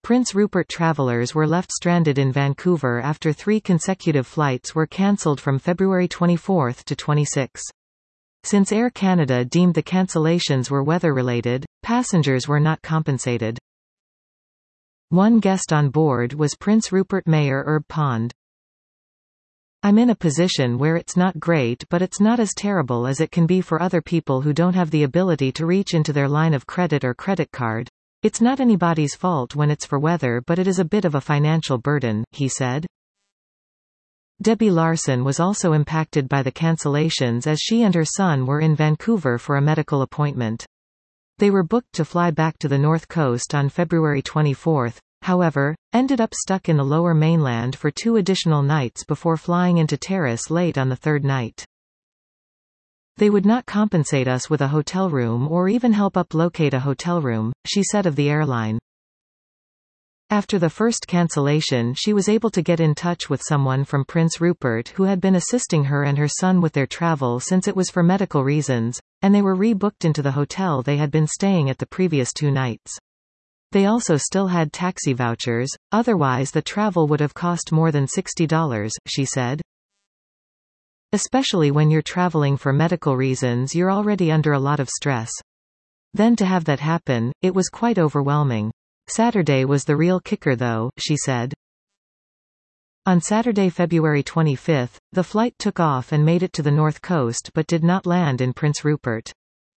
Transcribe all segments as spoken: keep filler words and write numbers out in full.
Prince Rupert travelers were left stranded in Vancouver after three consecutive flights were cancelled from February twenty-fourth to twenty-sixth. Since Air Canada deemed the cancellations were weather-related, passengers were not compensated. One guest on board was Prince Rupert Mayor Herb Pond. "I'm in a position where it's not great, but it's not as terrible as it can be for other people who don't have the ability to reach into their line of credit or credit card. It's not anybody's fault when it's for weather, but it is a bit of a financial burden," he said. Debbie Larson was also impacted by the cancellations as she and her son were in Vancouver for a medical appointment. They were booked to fly back to the North Coast on February twenty-fourth, however, ended up stuck in the Lower Mainland for two additional nights before flying into Terrace late on the third night. "They would not compensate us with a hotel room or even help up locate a hotel room," she said of the airline. After the first cancellation, she was able to get in touch with someone from Prince Rupert who had been assisting her and her son with their travel since it was for medical reasons, and they were rebooked into the hotel they had been staying at the previous two nights. They also still had taxi vouchers, otherwise the travel would have cost more than sixty dollars, she said. "Especially when you're traveling for medical reasons, you're already under a lot of stress. Then to have that happen, it was quite overwhelming. Saturday was the real kicker though," she said. On Saturday, February twenty-fifth, the flight took off and made it to the North Coast but did not land in Prince Rupert.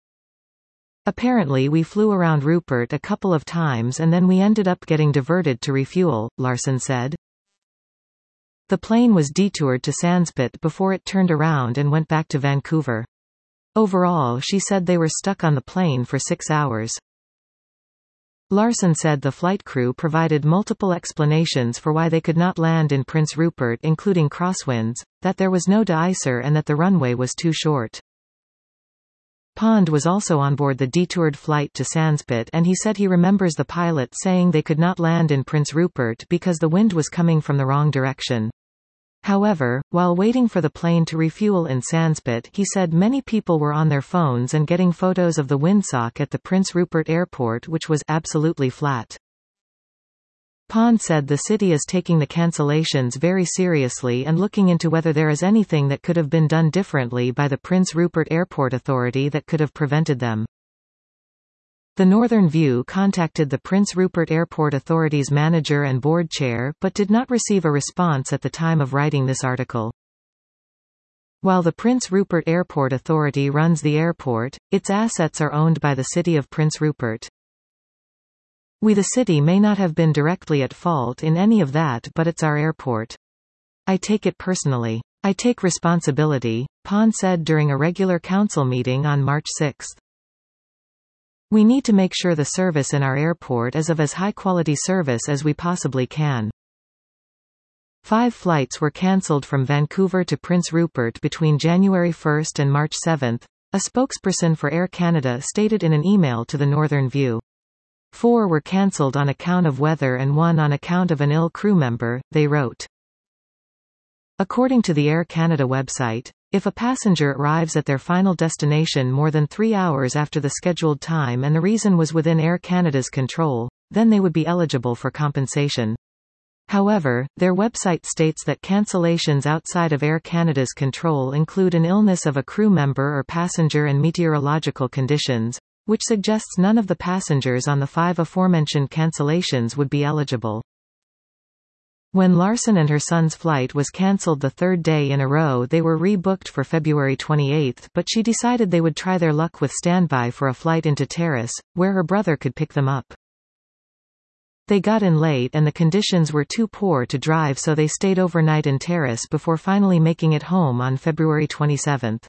"Apparently we flew around Rupert a couple of times and then we ended up getting diverted to refuel," Larson said. The plane was detoured to Sanspit before it turned around and went back to Vancouver. Overall, she said they were stuck on the plane for six hours. Larson said the flight crew provided multiple explanations for why they could not land in Prince Rupert, including crosswinds, that there was no de-icer and that the runway was too short. Pond was also on board the detoured flight to Sanspit and he said he remembers the pilot saying they could not land in Prince Rupert because the wind was coming from the wrong direction. However, while waiting for the plane to refuel in Sanspit, he said many people were on their phones and getting photos of the windsock at the Prince Rupert Airport, which was absolutely flat. Pond said the city is taking the cancellations very seriously and looking into whether there is anything that could have been done differently by the Prince Rupert Airport Authority that could have prevented them. The Northern View contacted the Prince Rupert Airport Authority's manager and board chair, but did not receive a response at the time of writing this article. While the Prince Rupert Airport Authority runs the airport, its assets are owned by the city of Prince Rupert. "We the city may not have been directly at fault in any of that, but it's our airport. I take it personally. I take responsibility," Pond said during a regular council meeting on March sixth. "We need to make sure the service in our airport is of as high-quality service as we possibly can." Five flights were cancelled from Vancouver to Prince Rupert between January first and March seventh, a spokesperson for Air Canada stated in an email to the Northern View. Four were cancelled on account of weather and one on account of an ill crew member, they wrote. According to the Air Canada website, if a passenger arrives at their final destination more than three hours after the scheduled time and the reason was within Air Canada's control, then they would be eligible for compensation. However, their website states that cancellations outside of Air Canada's control include an illness of a crew member or passenger and meteorological conditions, which suggests none of the passengers on the five aforementioned cancellations would be eligible. When Larson and her son's flight was cancelled the third day in a row, they were rebooked for February twenty-eighth, but she decided they would try their luck with standby for a flight into Terrace, where her brother could pick them up. They got in late and the conditions were too poor to drive, so they stayed overnight in Terrace before finally making it home on February twenty-seventh.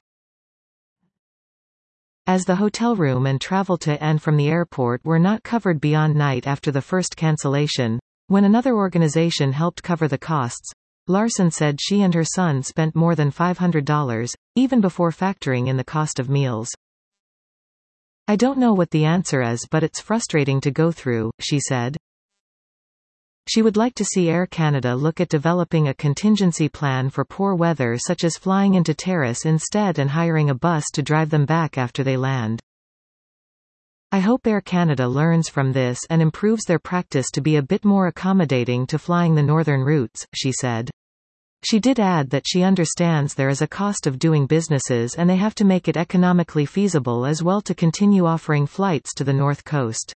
As the hotel room and travel to and from the airport were not covered beyond night after the first cancellation, when another organization helped cover the costs, Larson said she and her son spent more than five hundred dollars, even before factoring in the cost of meals. "I don't know what the answer is, but it's frustrating to go through," she said. She would like to see Air Canada look at developing a contingency plan for poor weather, such as flying into Terrace instead and hiring a bus to drive them back after they land. "I hope Air Canada learns from this and improves their practice to be a bit more accommodating to flying the northern routes," she said. She did add that she understands there is a cost of doing businesses and they have to make it economically feasible as well to continue offering flights to the North Coast.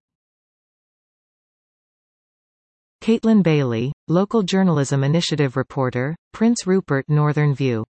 Caitlin Bailey, Local Journalism Initiative reporter, Prince Rupert Northern View.